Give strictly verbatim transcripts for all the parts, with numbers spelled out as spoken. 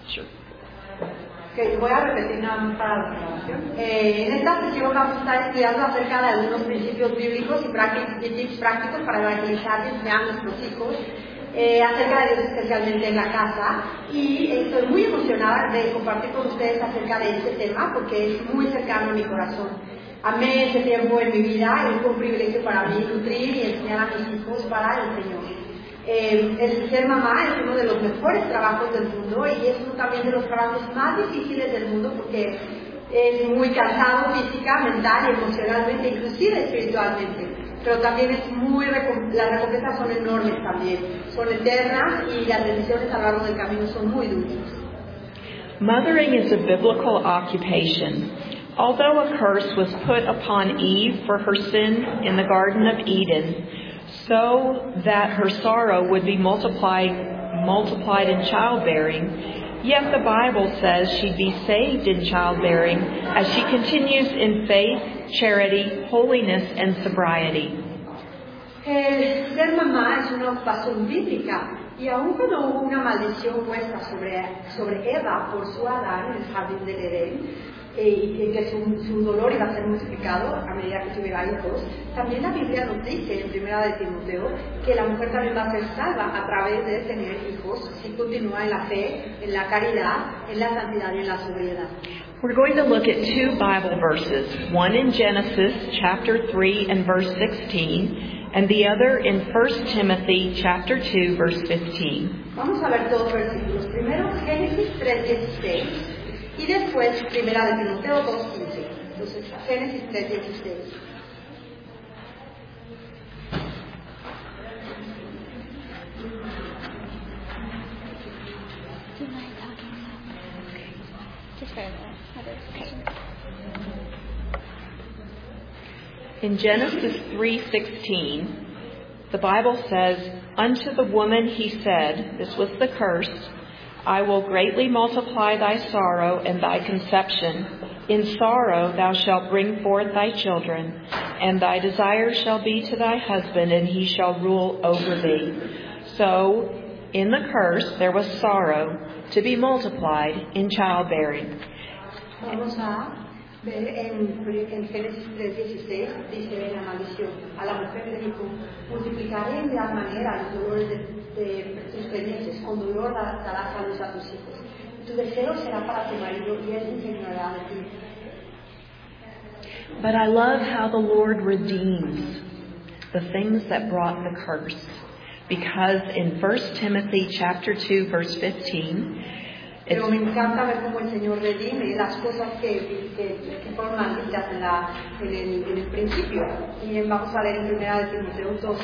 Sure. Okay, voy a repetir nada más para la grabación. Eh, en esta sesión vamos a estar estudiando acerca de algunos principios bíblicos y, prácticos, y tips prácticos para evangelizar y enseñar a nuestros hijos eh, acerca de Dios, especialmente en la casa. Y estoy muy emocionada de compartir con ustedes acerca de este tema porque es muy cercano a mi corazón. Amé ese tiempo en mi vida y fue un privilegio para mí nutrir y enseñar a mis hijos para el Señor. Eh, el ser mamá es uno de los mejores trabajos del mundo y es uno también de los trabajos más difíciles del mundo porque es muy cansado física, mental y emocionalmente, inclusive espiritualmente. Pero también es muy, las recompensas son enormes también, son eternas y las bendiciones a lo largo del camino son muy dulces. Mothering is a biblical occupation. Although a curse was put upon Eve for her sin in the Garden of Eden, so that her sorrow would be multiplied, multiplied in childbearing, yet the Bible says she'd be saved in childbearing as she continues in faith, charity, holiness, and sobriety. El ser mamá es una ocupación bíblica y aun cuando hubo una maldición puesta sobre, sobre Eva por su Adán en el jardín del Edén, y que su, su dolor iba a ser multiplicado a medida que tuviera hijos, también la Biblia nos dice en primera de Timoteo que la mujer también va a ser salva a través de tener hijos si continúa en la fe, en la caridad, en la santidad y en la sobriedad. We're going to look at two Bible verses, one in Genesis chapter three and verse sixteen, and the other in First Timothy chapter two verse fifteen. Vamos a ver dos versículos. Primero Génesis tres dieciséis. Y después, primera de Timoteo dos quince. Entonces, Génesis tres dieciséis. In Genesis three sixteen, the Bible says, "Unto the woman he said," this was the curse, "I will greatly multiply thy sorrow and thy conception. In sorrow thou shalt bring forth thy children, and thy desire shall be to thy husband, and he shall rule over thee." So, in the curse, there was sorrow to be multiplied in childbearing. Vamos a ver en, en Génesis tres dieciséis, dice la maldición. A la mujer le dijo, multiplicaré en gran manera los dolores de de tus pendientes, con dolor darás a luz a tus hijos. Tu deseo será para tu marido y él se enseñará de ti. But I love how the Lord redeems the things that brought the curse. Because in First Timothy chapter two verse fifteen, pero me encanta ver cómo el Señor redime las cosas que, que, que fueron malditas en, la, en, el, en el principio. Y vamos a leer en primera de Timoteo dos.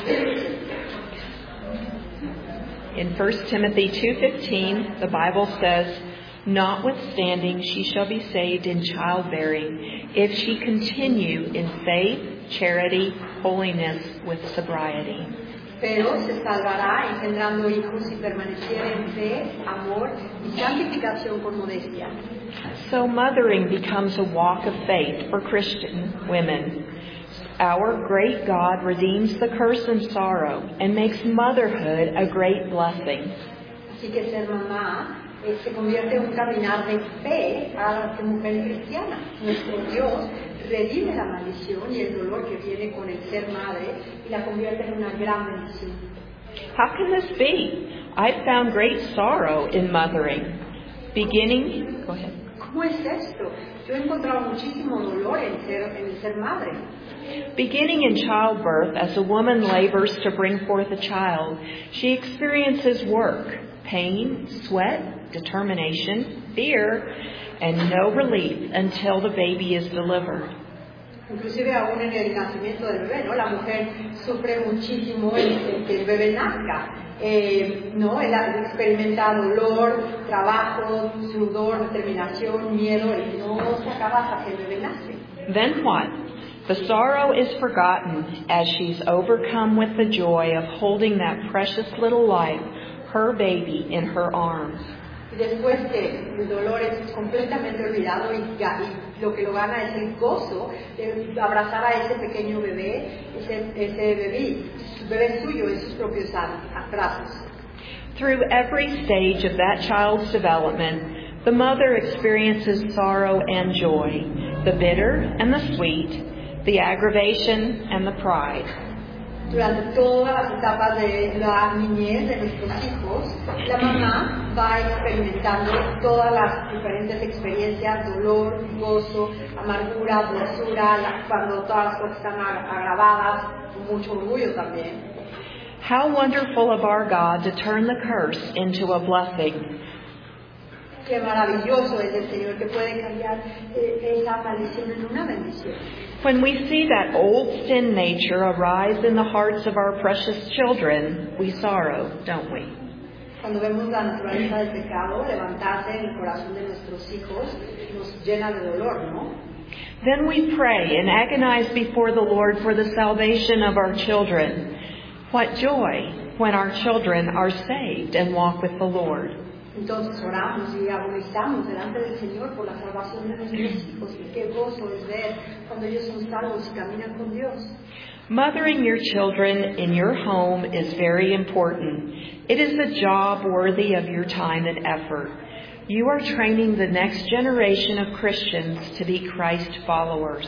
In First Timothy two fifteen, the Bible says, "Notwithstanding she shall be saved in childbearing, if she continue in faith, charity, holiness, with sobriety." Pero se salvará engendrando hijos si permaneciere en fe, amor y santificación con modestia. So mothering becomes a walk of faith for Christian women. Our great God redeems the curse and sorrow and makes motherhood a great blessing. Así que ser mamá eh, se convierte en un caminar de fe a la mujer cristiana. Nuestro Dios redime la maldición y el dolor que viene con el ser madre y la convierte en una gran bendición. How can this be? I've found great sorrow in mothering. Beginning, go ahead. ¿Cómo es esto? Yo he encontrado muchísimo dolor en, ser, en el ser madre. Beginning in childbirth, as a woman labors to bring forth a child, she experiences work, pain, sweat, determination, fear, and no relief until the baby is delivered. Inclusive aún en el nacimiento del bebé, ¿no? La mujer sufre muchísimo en que el bebé nazca. Eh, ¿no? Él experimenta dolor, trabajo, sudor, determinación, miedo, y no se acaba hasta que el bebé nace. Then what? The sorrow is forgotten as she's overcome with the joy of holding that precious little life, her baby, in her arms. Y después que el dolor es completamente olvidado y, y lo que lo gana es el gozo de abrazar a ese pequeño bebé, ese, ese bebé, bebé suyo en sus propios brazos. Through every stage of that child's development, The mother experiences sorrow and joy, the bitter and the sweet, the aggravation and the pride. Durante todas las etapas de la niñez de nuestros hijos, la mamá va experimentando todas las diferentes experiencias, dolor, gozo, amargura, dulzura, la, cuando todas las cosas están agravadas, mucho orgullo también. How wonderful of our God to turn the curse into a blessing. Qué maravilloso es el Señor que puede cambiar eh, esa maldición en una bendición. When we see that old sin nature arise in the hearts of our precious children, we sorrow, don't we? Cuando vemos la naturaleza del pecado levantarse en el corazón de nuestros hijos, nos llena de dolor, ¿no? Then we pray and agonize before the Lord for the salvation of our children. What joy when our children are saved and walk with the Lord. Entonces oramos y agonizamos delante del Señor por la salvación de nuestros hijos. Y qué gozo es ver cuando ellos son salvos y caminan con Dios. Mothering your children in your home is very important. It is a job worthy of your time and effort. You are training the next generation of Christians to be Christ followers.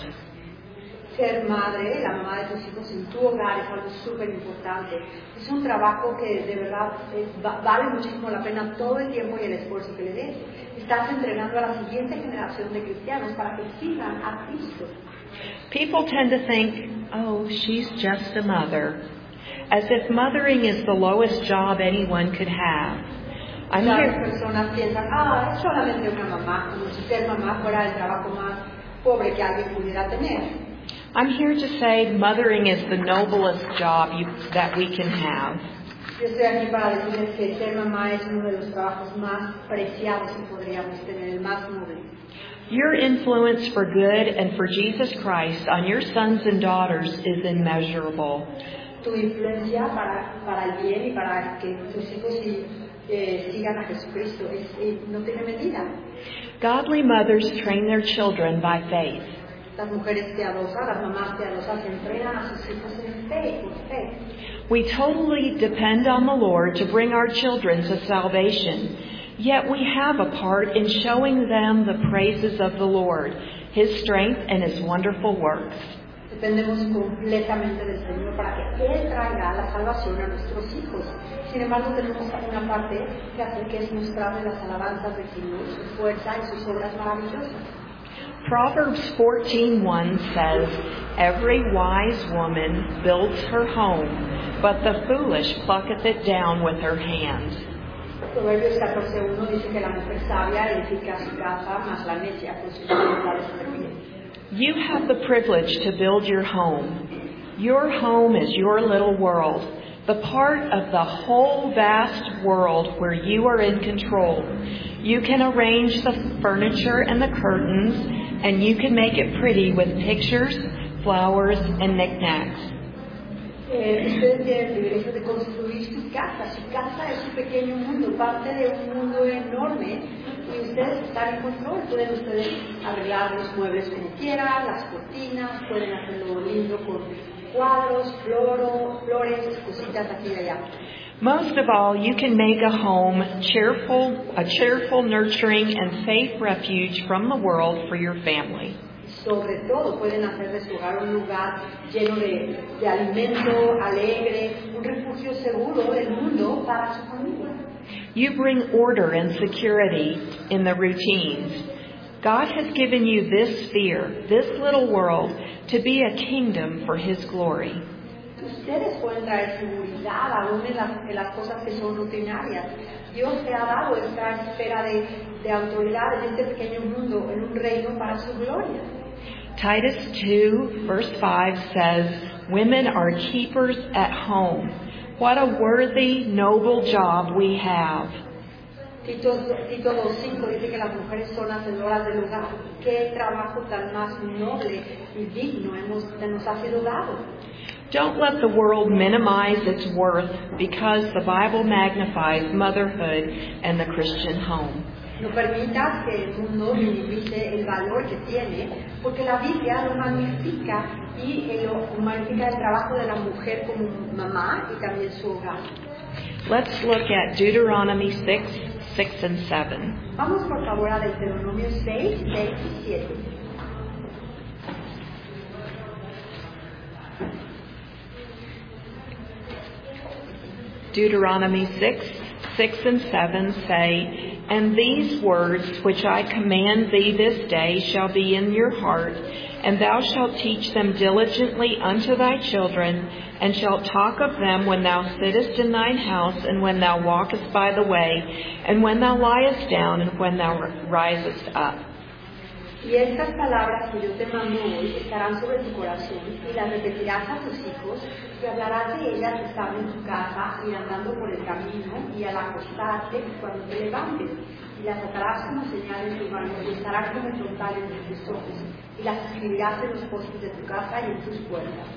Ser madre, la mamá de tus hijos en tu hogar es algo súper importante. Es un trabajo que de verdad es, va, vale muchísimo la pena todo el tiempo y el esfuerzo que le des. Estás entrenando a la siguiente generación de cristianos para que sigan a Cristo. People tend to think, oh, she's just a mother, as if mothering is the lowest job anyone could have. I'm Las here. personas piensan, ah, es solamente una mamá, como si ser mamá fuera el trabajo más pobre que alguien pudiera tener. I'm here to say mothering is the noblest job you, that we can have. Yo estoy aquí para decirles que ser mamá es uno de los trabajos más preciados que podríamos tener, el más noble. Your influence for good and for Jesus Christ on your sons and daughters is immeasurable. Tu influencia para, para el bien y para que tus hijos y, eh, sigan a Jesucristo es, eh, no tiene medida. Godly mothers train their children by faith. Las mujeres piadosas, las mamás piadosas entrenan a sus hijos en fe, por fe. We totally depend on the Lord to bring our children to salvation. Yet we have a part in showing them the praises of the Lord, His strength and His wonderful works. Dependemos completamente del Señor para que Él traiga la salvación a nuestros hijos. Sin embargo, tenemos una parte que hace que es mostrarle las alabanzas del Señor, su fuerza y sus obras maravillosas. Proverbs fourteen one says, "Every wise woman builds her home, but the foolish plucketh it down with her hands." Proverbios catorce uno dice que la mujer sabia edifica su casa, mas la necia con sus manos la destruye. You have the privilege to build your home. Your home is your little world, the part of the whole vast world where you are in control. You can arrange the furniture and the curtains, and you can make it pretty with pictures, flowers, and knickknacks. Eh, ustedes tienen el privilegio de construir su casa. Su casa es un pequeño mundo, parte de un mundo enorme, y ustedes están en control. Pueden ustedes arreglar los muebles como quieran, las cortinas, pueden hacerlo lindo con cuadros, floro, flores, cositas aquí y allá. Most of all, you can make a home cheerful, a cheerful, nurturing, and safe refuge from the world for your family. Sobre todo pueden hacer de su hogar un lugar lleno de, de alimento, alegre, un refugio seguro del mundo para su familia. You bring order and security in the routines. God has given you this sphere, this little world, to be a kingdom for His glory. Ustedes pueden traer seguridad aún en las, en las cosas que son rutinarias. Dios te ha dado esta esfera de, de autoridad en este pequeño mundo, en un reino para su gloria. Titus two, verse five says, "Women are keepers at home. What a worthy, noble job we have." Tito, Tito dos cinco dice que las mujeres son hacedoras del hogar. Qué trabajo tan más noble y digno hemos, nos ha sido dado. Don't let the world minimize its worth because the Bible magnifies motherhood and the Christian home. No permitas que el mundo minimice el valor que tiene, porque la Biblia lo magnifica y lo magnifica el trabajo de la mujer como mamá y también su hogar. Let's look at Deuteronomy six six and seven. Vamos por favor a Deuteronomio seis, seis y siete. Deuteronomy six, six and seven say, "And these words which I command thee this day shall be in your heart, and thou shalt teach them diligently unto thy children, and shalt talk of them when thou sittest in thine house, and when thou walkest by the way, and when thou liest down, and when thou risest up." Y estas palabras que yo te mando hoy estarán sobre tu corazón, y las repetirás a tus hijos, y hablarás de ellas estando en tu casa, y andando por el camino, y al acostarte, cuando te levantes, y las atarás como señal en tu mano, y estarán como frontales en tus ojos, y las escribirás en los postes de tu casa y en tus puertas.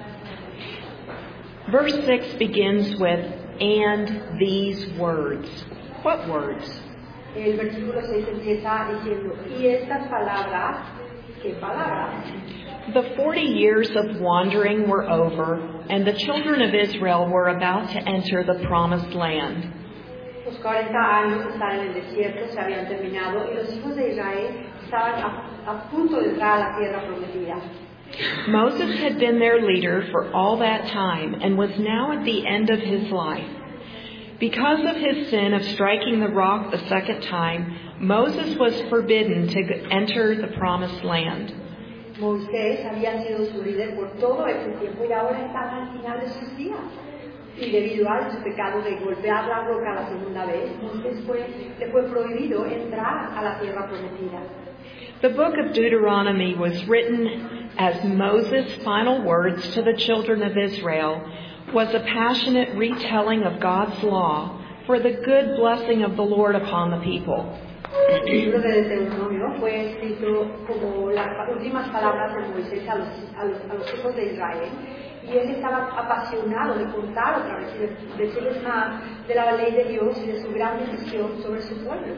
Verse six begins with, "And these words." What words? El versículo seis empieza diciendo, y estas palabras, ¿qué palabras? The forty years of wandering were over, and the children of Israel were about to enter the promised land. Los cuarenta años de estar en el desierto se habían terminado, y los hijos de Israel estaban a, a punto de entrar a la tierra prometida. Moses had been their leader for all that time, and was now at the end of his life. Because of his sin of striking the rock the second time, Moses was forbidden to enter the promised land. Moisés había sido su líder por todo ese tiempo y ahora estaba al final de sus días. Y debido a su pecado de golpear la roca la segunda vez, Moisés fue, le fue prohibido entrar a la tierra prometida. The book of Deuteronomy was written as Moses' final words to the children of Israel, was a passionate retelling of God's law for the good blessing of the Lord upon the people. El libro de Deuteronomio fue escrito como las últimas palabras de Moisés a los, a los, a los hijos de Israel, y él estaba apasionado de contar otra vez y de decirles más de la ley de Dios y de su gran bendición sobre su pueblo.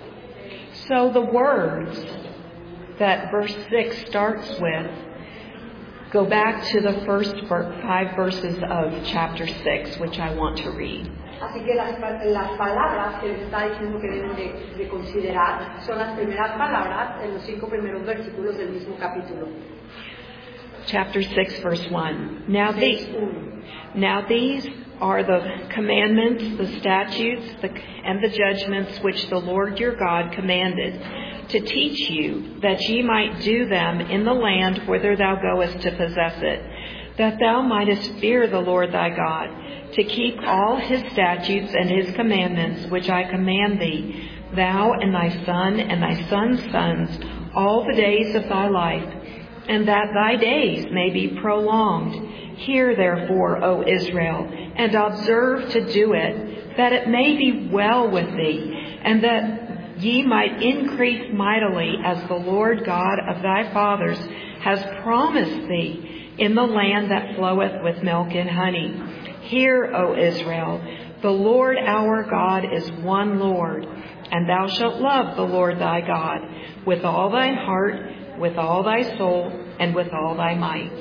So the words that verse six starts with go back to the first five verses of chapter six, which I want to read. Así que las, las palabras que les está diciendo que deben de, de considerar son las primeras palabras en los cinco primeros versículos del mismo capítulo. Chapter six, verse one. Now these, now these are the commandments, the statutes, the, and the judgments which the Lord your God commanded to teach you, that ye might do them in the land whither thou goest to possess it, that thou mightest fear the Lord thy God, to keep all his statutes and his commandments which I command thee, thou and thy son and thy son's sons, all the days of thy life, and that thy days may be prolonged. Hear therefore, O Israel, and observe to do it, that it may be well with thee, and that ye might increase mightily, as the Lord God of thy fathers has promised thee, in the land that floweth with milk and honey. Hear, O Israel, the Lord our God is one Lord, and thou shalt love the Lord thy God with all thine heart, with all thy soul, and with all thy might.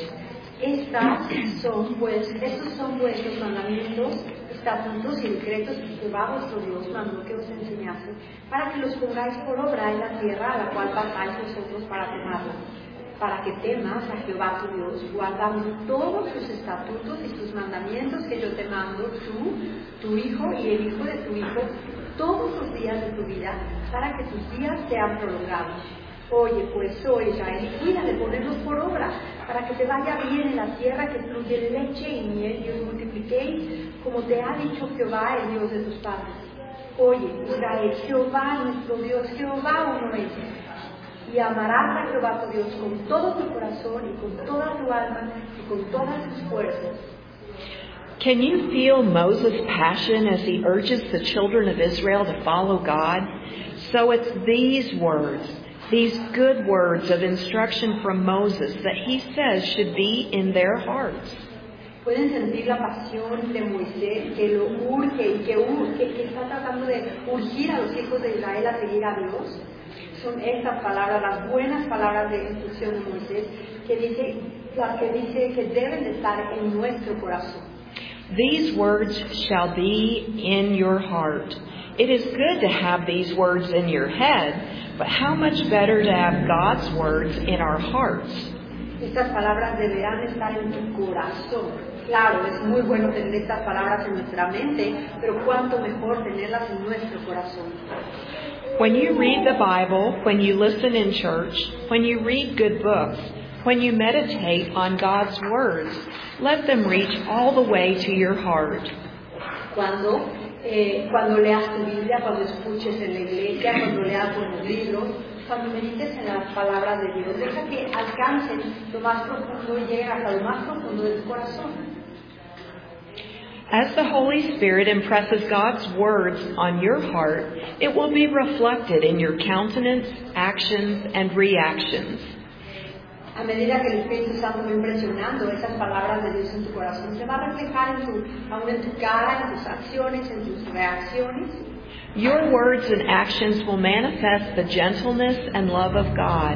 Estas son pues, estos son vuestros mandamientos, estatutos y decretos que Jehová vuestro Dios mandó que os enseñase, para que los pongáis por obra en la tierra a la cual pasáis vosotros para tomarla, para que temas a Jehová tu Dios, guardando todos sus estatutos y sus mandamientos que yo te mando, tú, tu hijo y el hijo de tu hijo, todos los días de tu vida, para que tus días sean prolongados. Oye, pues, oh Israel, y cuida de ponerlos por obra, para que te vaya bien en la tierra que fluye leche y miel, y os multipliquéis, como te ha dicho Jehová, el Dios de tus padres. Oye, Israel, Jehová nuestro Dios, Jehová uno es. Y amarás a Jehová tu Dios con todo tu corazón y con toda tu alma y con todas tus fuerzas. Can you feel Moses' passion as he urges the children of Israel to follow God? So it's these words, these good words of instruction from Moses that he says should be in their hearts. Pueden sentir la pasión de Moisés que lo urge y que, urge, que está tratando de urgir a los hijos de Israel a seguir a Dios. Son estas palabras, las buenas palabras de instrucción de Moisés, que dice, las que dice que deben de estar en nuestro corazón. These words shall be in your heart. It is good to have these words in your head, but how much better to have God's words in our hearts. Estas palabras deberán estar en tu corazón. Claro, es muy bueno tener estas palabras en nuestra mente, pero cuánto mejor tenerlas en nuestro corazón. When you read the Bible, when you listen in church, when you read good books, when you meditate on God's words, let them reach all the way to your heart. Cuando, eh, cuando leas tu Biblia, cuando escuches en la iglesia, cuando leas buenos libros, cuando medites en las palabras de Dios, deja que alcancen lo más profundo y lleguen hasta lo más profundo de tu corazón. As the Holy Spirit impresses God's words on your heart, it will be reflected in your countenance, actions, and reactions. A medida que el Espíritu Santo va impresionando esas palabras de Dios en tu corazón, se va a reflejar en tu, aún en tu cara, en tus acciones, en tus reacciones. Your words and actions will manifest the gentleness and love of God.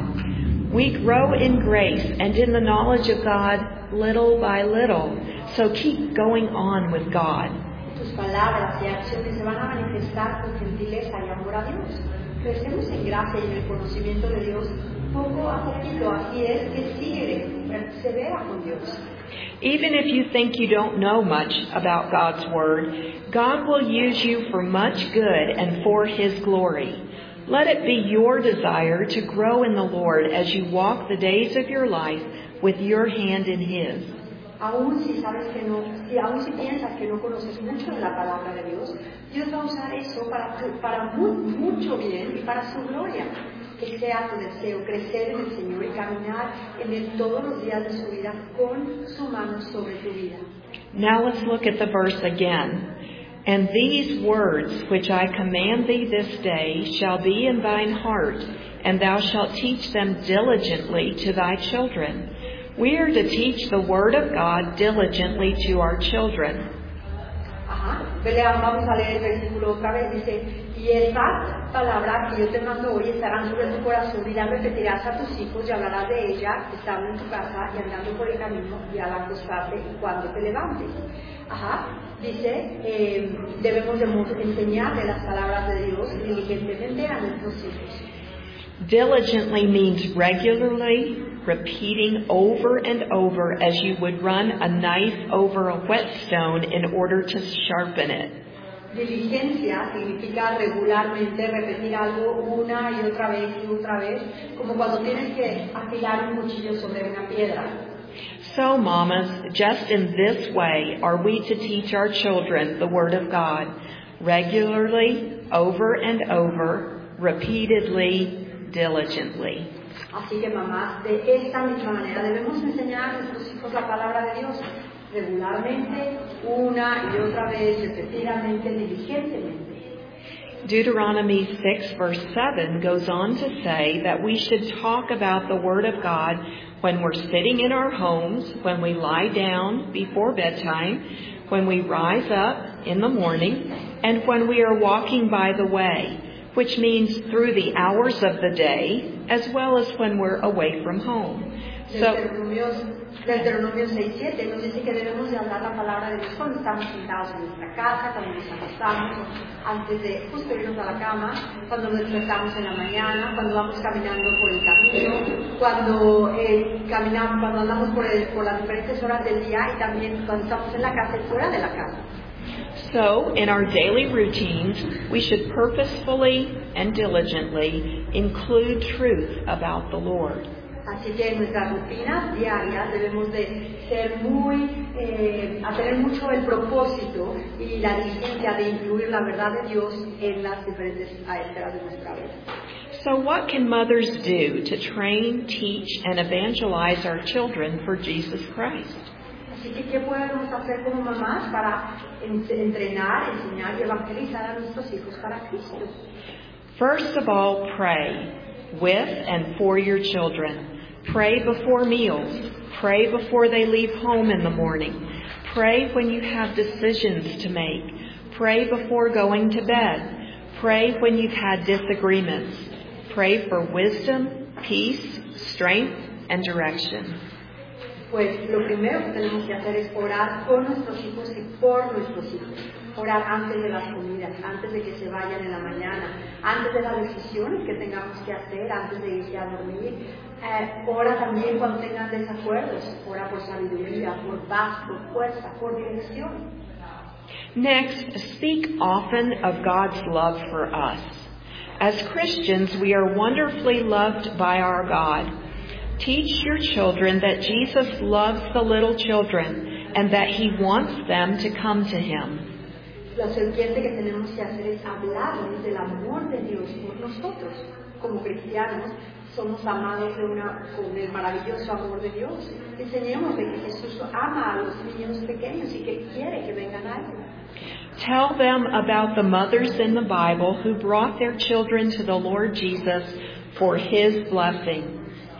We grow in grace and in the knowledge of God little by little. So keep going on with God. Tus palabras y acciones se van a manifestar con gentileza y amor a Dios. Crecemos en gracia y en el conocimiento de Dios poco a poquito. Así es que sigue, persevera con Dios. Even if you think you don't know much about God's Word, God will use you for much good and for His glory. Let it be your desire to grow in the Lord as you walk the days of your life with your hand in His. Aún si sabes que no, si aún si piensas que no conoces mucho de la palabra de Dios, Dios va a usar eso para, tu, para mu, mucho bien y para su gloria. Que sea tu deseo crecer en el Señor y caminar en Él todos los días de su vida con su mano sobre tu vida. Now let's look at the verse again. And these words which I command thee this day shall be in thine heart, and thou shalt teach them diligently to thy children. We are to teach the Word of God diligently to our children. Ajá. Vamos a leer el versículo otra vez. Dice, y estas palabras que yo te mando hoy estarán sobre tu corazón y las repetirás a tus hijos y hablarás de ella estando en tu casa y andando por el camino y al acostarte y cuando te levantes. Ajá. Dice, eh, debemos de enseñarle las palabras de Dios diligentemente a nuestros hijos. Diligently means regularly, repeating over and over as you would run a knife over a whetstone in order to sharpen it. Diligencia significa regularmente repetir algo una y otra vez y otra vez, como cuando tienes que afilar un cuchillo sobre una piedra. So, mamas, just in this way are we to teach our children the Word of God, regularly, over and over, repeatedly, diligently. Así que mamás, de esta misma manera debemos enseñar a nuestros hijos la palabra de Dios regularmente, una y otra vez, repetidamente, diligentemente. Deuteronomy six verse seven goes on to say that we should talk about the Word of God when we're sitting in our homes, when we lie down before bedtime, when we rise up in the morning, and when we are walking by the way, which means through the hours of the day, as well as when we're away from home. So, Deuteronomio seis siete nos dice que debemos de hablar la palabra de Dios cuando estamos sentados en nuestra casa, cuando nos acostamos, antes de justo irnos a la cama, cuando nos despertamos en la mañana, cuando vamos caminando por el camino, cuando eh, caminamos, cuando andamos por, el, por las diferentes horas del día y también cuando estamos en la casa y fuera de la casa. So, in our daily routines, we should purposefully and diligently include truth about the Lord. Así que en nuestras rutinas diarias debemos de ser muy, eh, a tener mucho el propósito y la diligencia de incluir la verdad de Dios en las diferentes esferas de nuestra vida. So what can mothers do to train, teach, and evangelize our children for Jesus Christ? Así que, ¿qué podemos hacer como mamás para entrenar, enseñar y evangelizar a nuestros hijos para Cristo? First of all, pray with and for your children. Pray before meals. Pray before they leave home in the morning. Pray when you have decisions to make. Pray before going to bed. Pray when you've had disagreements. Pray for wisdom, peace, strength, and direction. Pues lo primero que tenemos que hacer es orar con nuestros hijos y por nuestros hijos. Orar antes de las comidas, antes de que se vayan en la mañana, antes de las decisiones que tengamos que hacer, antes de irse a dormir. Eh, ora también cuando tengan desacuerdos. Ora por sabiduría, por paz, por fuerza, por dirección. Next, speak often of God's love for us. As Christians, we are wonderfully loved by our God. Teach your children that Jesus loves the little children and that He wants them to come to Him. Lo siguiente que tenemos que hacer es hablarles del amor de Dios por nosotros. Como cristianos, somos amados de una, con el maravilloso amor de Dios. Enseñemos de que Jesús ama a los niños pequeños y que quiere que vengan a Él. Tell them about the mothers in the Bible who brought their children to the Lord Jesus for His blessing.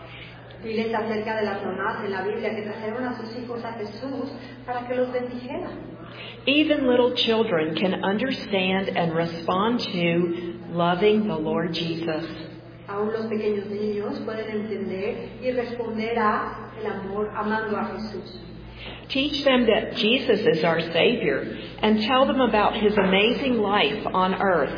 Diles acerca de las mamás en la Biblia que trajeron a sus hijos a Jesús para que los bendijera. Even little children can understand and respond to loving the Lord Jesus. Aún los pequeños niños pueden entender y responder a el amor amando a Jesús. Teach them that Jesus is our Savior and tell them about His amazing life on earth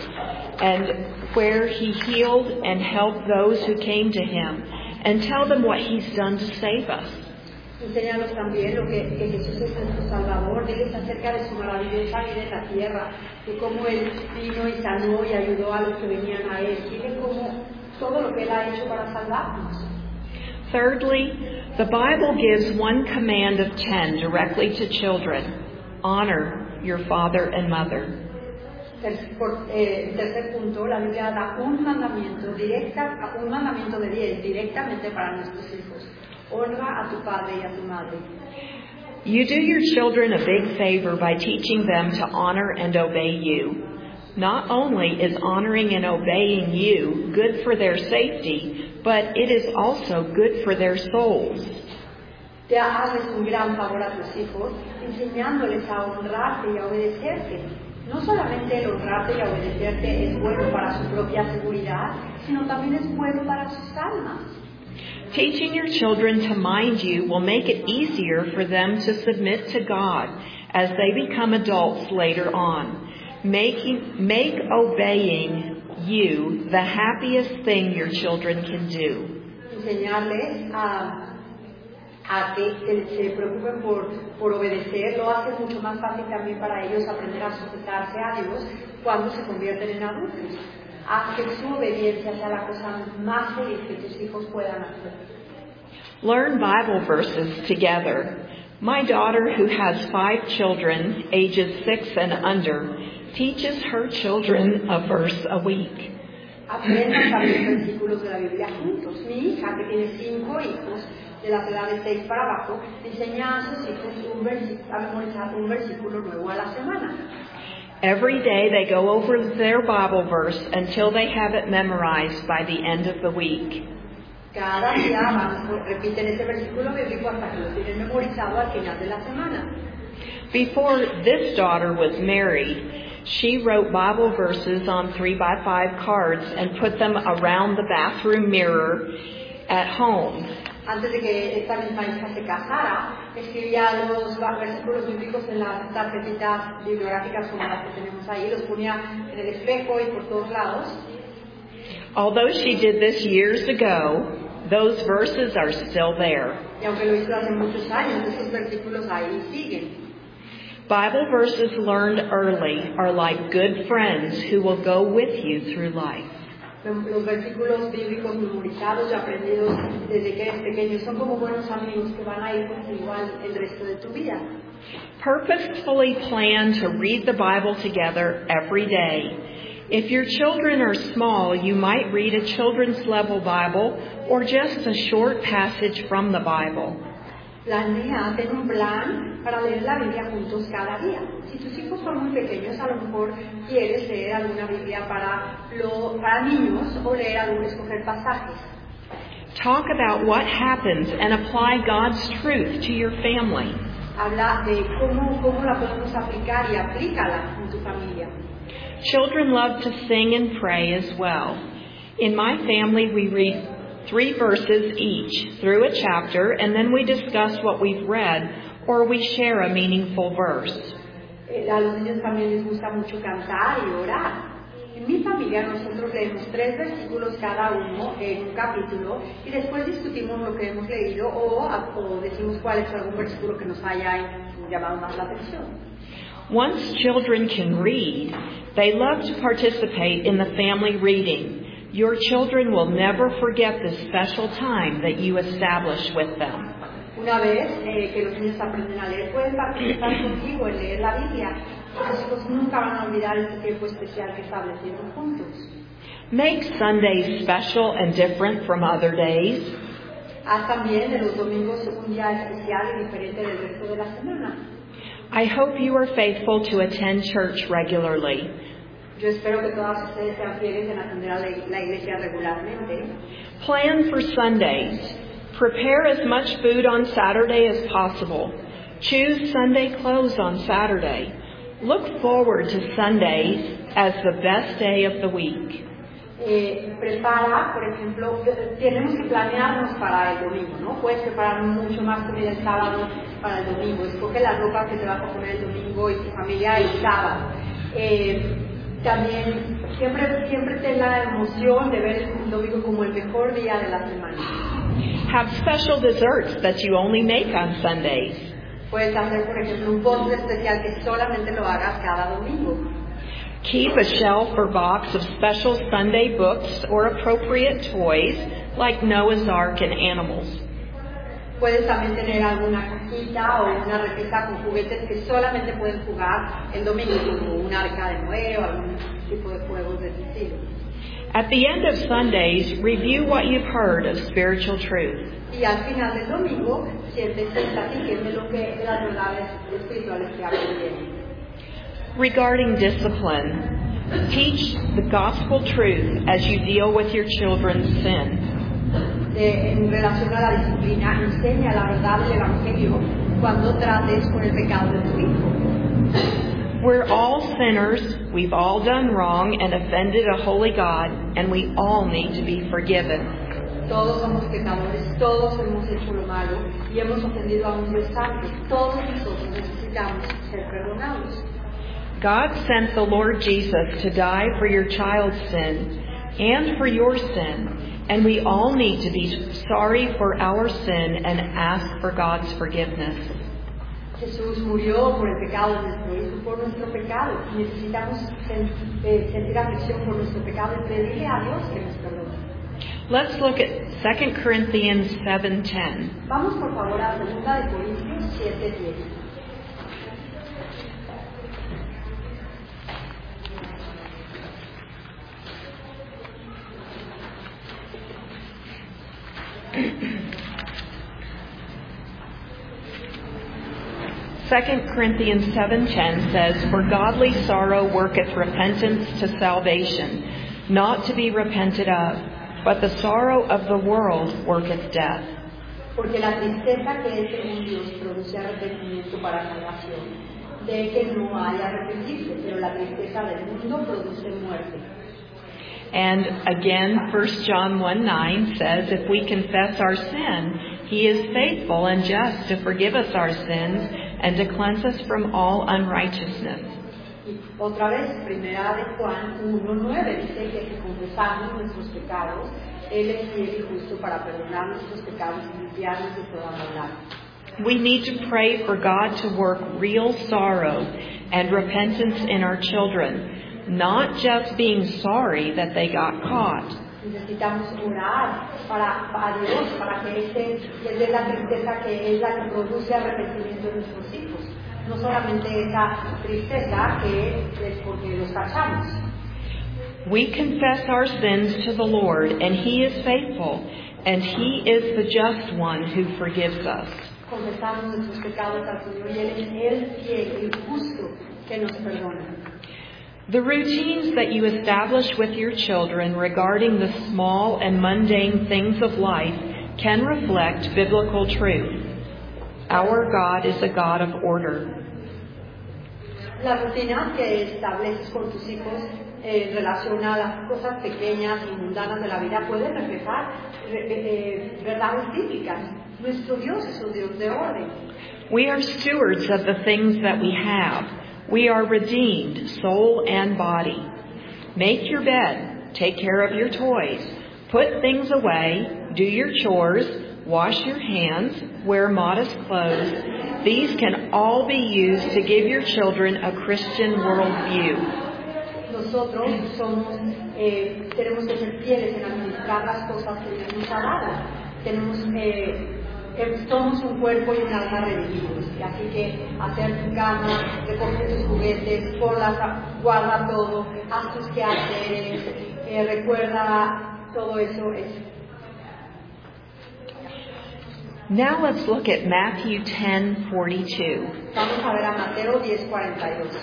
and where He healed and helped those who came to Him, and tell them what He's done to save us. Enséñanos también lo que, que Jesús es nuestro Salvador. Diles acerca de su maravillosa vida en la tierra, de cómo Él vino y sanó y ayudó a los que venían a Él. Dile cómo todo lo que Él ha hecho para salvarnos. Thirdly, the Bible gives one command of ten directly to children. Honor your father and mother. Ter, por, eh, tercer punto, la Biblia da un mandamiento, directa, un mandamiento de diez directamente para nuestros hijos. Honra a tu padre y a tu madre. You do your children a big favor by teaching them to honor and obey you. Not only is honoring and obeying you good for their safety, but it is also good for their souls. Te haces un gran favor a tus hijos, enseñándoles a honrarte y a obedecerte. No solamente el honrarte y obedecerte es bueno para su propia seguridad, sino también es bueno para sus almas. Teaching your children to mind you will make it easier for them to submit to God as they become adults later on. Making, make obeying you the happiest thing your children can do. Enseñarles a, a que, que se preocupen por, por obedecer lo hace mucho más fácil también para ellos aprender a sujetarse a Dios cuando se convierten en adultos. Haz que su obediencia sea la cosa más feliz que tus hijos puedan hacer. Learn Bible verses together. My daughter, who has five children, ages six and under, teaches her children a verse a week. Aprendan también versículos de la Biblia juntos. Mi hija, que tiene cinco hijos, de las edades seis para abajo, enseña a sus hijos un versículo, a memorizar un versículo nuevo a la semana. Every day they go over their Bible verse until they have it memorized by the end of the week. Cada día van, repiten ese versículo bíblico hasta que lo tienen memorizado al final de la semana. Before this daughter was married, she wrote Bible verses on three by five cards and put them around the bathroom mirror at home. Antes de que esta misma hija se casara, escribía los versículos bíblicos en las tarjetitas bibliográficas como las que tenemos ahí, los ponía en el espejo y por todos lados. Although she did this years ago, those verses are still there. Y aunque lo hizo hace muchos años, esos versículos ahí siguen. Bible verses learned early are like good friends who will go with you through life. Los versículos bíblicos memorizados y aprendidos desde que eres pequeño son como buenos amigos que van a ir contigo el resto de tu vida. Purposefully plan to read the Bible together every day. If your children are small, you might read a children's level Bible or just a short passage from the Bible. Planea, ten un plan para leer la Biblia juntos cada día. Si tus hijos son muy pequeños, a lo mejor quieres leer alguna Biblia para, lo, para niños o leer algún escoger pasajes. Talk about what happens and apply God's truth to your family. Habla de cómo, cómo la podemos aplicar y aplícala en tu familia. Children love to sing and pray as well. In my family, we read three verses each through a chapter, and then we discuss what we've read or we share a meaningful verse. Eh, a los niños también les gusta mucho cantar y orar. En mi familia nosotros leemos tres versículos cada uno en un capítulo y después discutimos lo que hemos leído o, o decimos cuál es algún versículo que nos haya llamado más la atención. Once children can read, they love to participate in the family reading. Your children will never forget this special time that you establish with them. Una vez eh, que los niños aprenden a leer, pueden participar contigo en leer la Biblia. Los hijos nunca van a olvidar este tiempo especial que establecieron juntos. Make Sundays special and different from other days. Haz también de los domingos un día especial y diferente del resto de la semana. I hope you are faithful to attend church regularly. Yo espero que todas ustedes sean fieles en atender a la iglesia regularmente. Plan for Sundays. Prepare as much food on Saturday as possible. Choose Sunday clothes on Saturday. Look forward to Sundays as the best day of the week. Eh, prepara, por ejemplo, tenemos que planearnos para el domingo, ¿no? Puedes preparar mucho más comida el sábado para el domingo. Escoge la ropa que te vas a poner el domingo y tu familia el sábado. Eh, también siempre, siempre ten la emoción de ver el domingo como el mejor día de la semana. Have special desserts that you only make on Sundays. Puedes hacer, por ejemplo, un postre especial que solamente lo hagas cada domingo. Keep a shelf or box of special Sunday books or appropriate toys like Noah's Ark and animals. Puedes también tener alguna cajita o una repisa con juguetes que solamente pueden jugar el domingo, como un arca de Noé o algún tipo de juegos de ese estilo. At the end of Sundays, review what you've heard of spiritual truth. Y al final del domingo, siéntese y platiquen lo que de las verdades espirituales que aprendieron. Regarding discipline, teach the gospel truth as you deal with your children's sin. De, en relación a la disciplina, enseña la verdad del Evangelio cuando trates con el pecado de tu hijo. We're all sinners, we've all done wrong and offended a holy God, and we all need to be forgiven. Todos somos pecadores, todos hemos hecho lo malo y hemos ofendido a un Dios santo. Todos nosotros necesitamos ser perdonados. God sent the Lord Jesus to die for your child's sin and for your sin, and we all need to be sorry for our sin and ask for God's forgiveness. Jesús murió por el pecado de nuestro hijo, por nuestro pecado. Necesitamos sentir aflicción por nuestro pecado y pedirle a Dios que nos perdone. Let's look at Second Corinthians seven ten. Vamos por favor a segunda de Corintios siete diez. Second Corinthians seven ten says, "For godly sorrow worketh repentance to salvation, not to be repented of, but the sorrow of the world worketh death." Porque la tristeza que es en Dios produce arrepentimiento para salvación, de que no haya arrepentirse, pero la tristeza del mundo produce muerte. And again, First John one nine says, "If we confess our sin, He is faithful and just to forgive us our sins and to cleanse us from all unrighteousness." Y otra vez, primera de Juan uno nueve dice que si confesamos nuestros pecados, Él es fiel y justo para perdonar nuestros pecados y limpiarnos de toda maldad. We need to pray for God to work real sorrow and repentance in our children, not just being sorry that they got caught. Necesitamos orar para, para Dios, para que ese, Él dé la tristeza que es la que produce arrepentimiento en nuestros hijos. No solamente esa tristeza que es porque los cachamos. We confess our sins to the Lord, and He is faithful, and He is the just one who forgives us. Confesamos nuestros pecados al Señor y Él es el fiel y justo que nos perdona. The routines that you establish with your children regarding the small and mundane things of life can reflect biblical truth. Our God is a God of order. Las rutinas que estableces con tus hijos eh, en relación a las cosas pequeñas y mundanas de la vida pueden reflejar eh, eh, verdades bíblicas. Nuestro Dios es un Dios de orden. We are stewards of the things that we have. We are redeemed, soul and body. Make your bed. Take care of your toys. Put things away. Do your chores. Wash your hands. Wear modest clothes. These can all be used to give your children a Christian worldview. Nosotros somos, eh, tenemos que ser fieles en administrar las cosas que Dios nos ha dado. Tenemos, eh, eh, somos un cuerpo y un alma redimidos. Y así que hacer tu cama, recoger tus juguetes, ponlas, guarda todo, haz tus quehaceres, eh, recuerda todo eso es. Now let's look at Matthew ten forty-two. Vamos a ver a Mateo diez cuarenta y dos.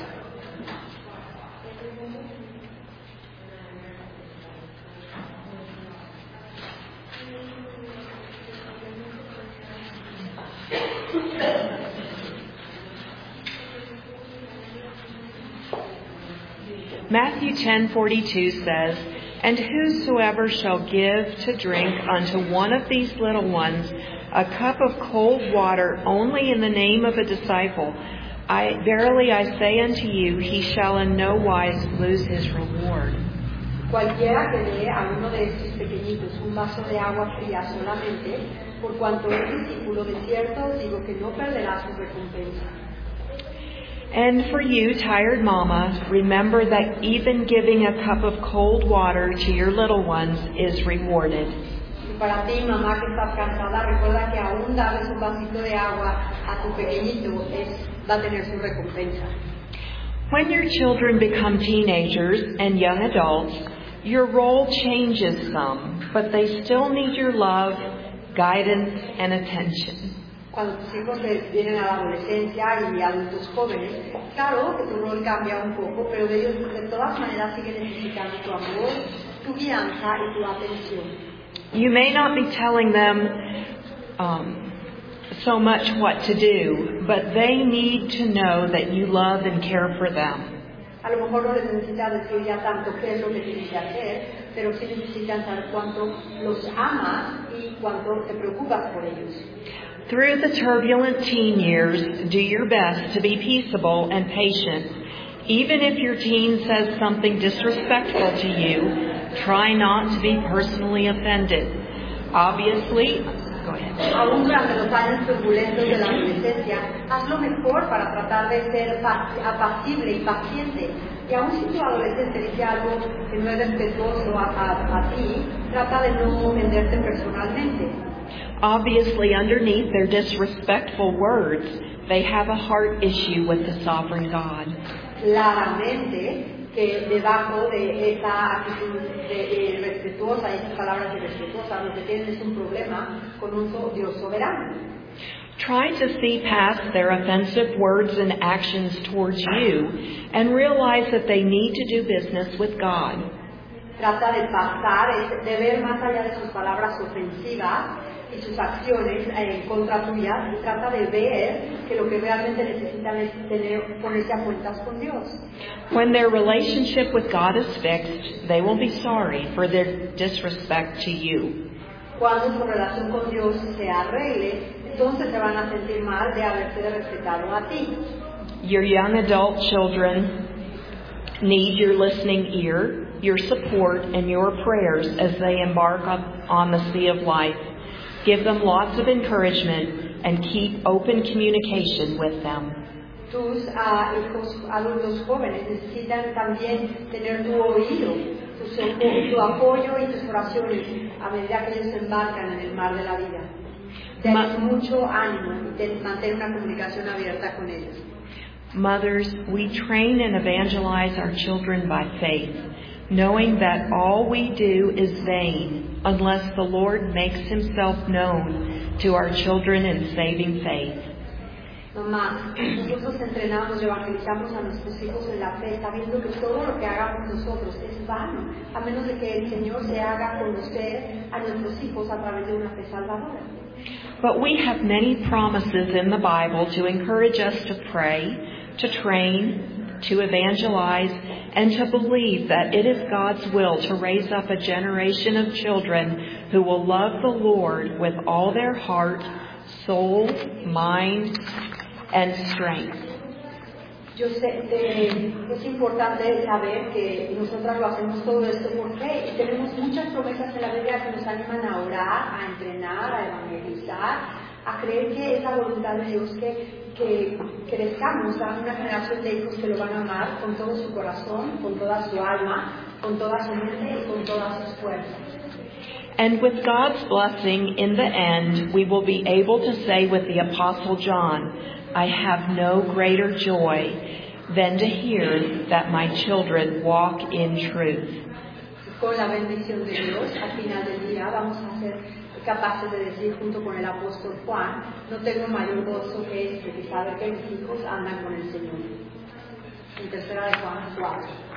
Matthew ten forty-two says, "And whosoever shall give to drink unto one of these little ones a cup of cold water only in the name of a disciple, I verily I say unto you, he shall in no wise lose his reward." Cualquiera que dé a uno de estos pequeñitos un vaso de agua fría solamente, por cuanto es discípulo, de cierto os digo que no perderá su recompensa. And for you, tired mama, remember that even giving a cup of cold water to your little ones is rewarded. Y para ti, mamá, que estás cansada, recuerda que aún darles un vasito de agua a tu pequeñito es, va a tener su recompensa. When your children become teenagers and young adults, your role changes some, but they still need your love, guidance, and attention. Cuando tus hijos vienen a la adolescencia y adultos jóvenes, claro que tu rol cambia un poco, pero ellos de todas maneras siguen necesitando tu amor, tu guianza y tu atención. You may not be telling them um, so much what to do, but they need to know that you love and care for them. A lo mejor no les necesitas decir ya tanto qué es lo que tienen que hacer, pero sí necesitan saber cuánto los amas y cuánto te preocupas por ellos. Through the turbulent teen years, do your best to be peaceable and patient. Even if your teen says something disrespectful to you, try not to be personally offended. Obviously, go ahead. Aún durante los años turbulentos de la adolescencia, haz lo mejor para tratar de ser apacible y paciente. Y aún si tu adolescente dice algo que no es respetuoso a, a, a ti, trata de no ofenderte personalmente. Obviously, underneath their disrespectful words, they have a heart issue with the sovereign God. Claramente que debajo de esa actitud de, de respetuosa y esas palabras irrespetuosas, lo que tienen es un problema con un Dios soberano. Try to see past their offensive words and actions towards you and realize that they need to do business with God. Trata de pasar, de ver más allá de sus palabras ofensivas y sus acciones en contra tuya, y trata de ver que lo que realmente necesitan es tener, ponerse a cuentas con Dios. When their relationship with God is fixed, they will be sorry for their disrespect to you. Cuando su relación con Dios se arregle, entonces se van a sentir mal de haberte respetado a ti. Your young adult children need your listening ear, your support, and your prayers as they embark on the sea of life. Give them lots of encouragement and keep open communication with them. Tus uh, hijos adultos jóvenes necesitan también tener tu oído, tu, tu apoyo y tus oraciones a medida que ellos se embarcan en el mar de la vida. Ten mucho ánimo y mantener una comunicación abierta con ellos. Mothers, we train and evangelize our children by faith, knowing that all we do is vain unless the Lord makes himself known to our children in saving faith. Mamá, nosotros entrenamos y evangelizamos a nuestros hijos en la fe, sabiendo que todo lo que hagamos nosotros es vano, a menos de que el Señor se haga conocer a nuestros hijos a través de una fe salvadora. But we have many promises in the Bible to encourage us to pray, to train, to evangelize, and to believe that it is God's will to raise up a generation of children who will love the Lord with all their heart, soul, mind, and strength. Yo sé, eh, es importante saber que nosotras lo hacemos todo esto por fe y tenemos muchas promesas en la Biblia que nos animan a orar, a entrenar, a evangelizar, a creer que es la voluntad de Dios que, que crezcamos a una generación de hijos que lo van a amar con todo su corazón, con toda su alma, con toda su mente y con todas sus fuerzas. And with God's blessing, in the end, we will be able to say with the Apostle John, I have no greater joy than to hear that my children walk in truth. Con la bendición de Dios, al final del día vamos a ser capaces de decir junto con el apóstol Juan, no tengo mayor gozo que este, que saber que mis hijos andan con el Señor. En tercera de Juan cuatro.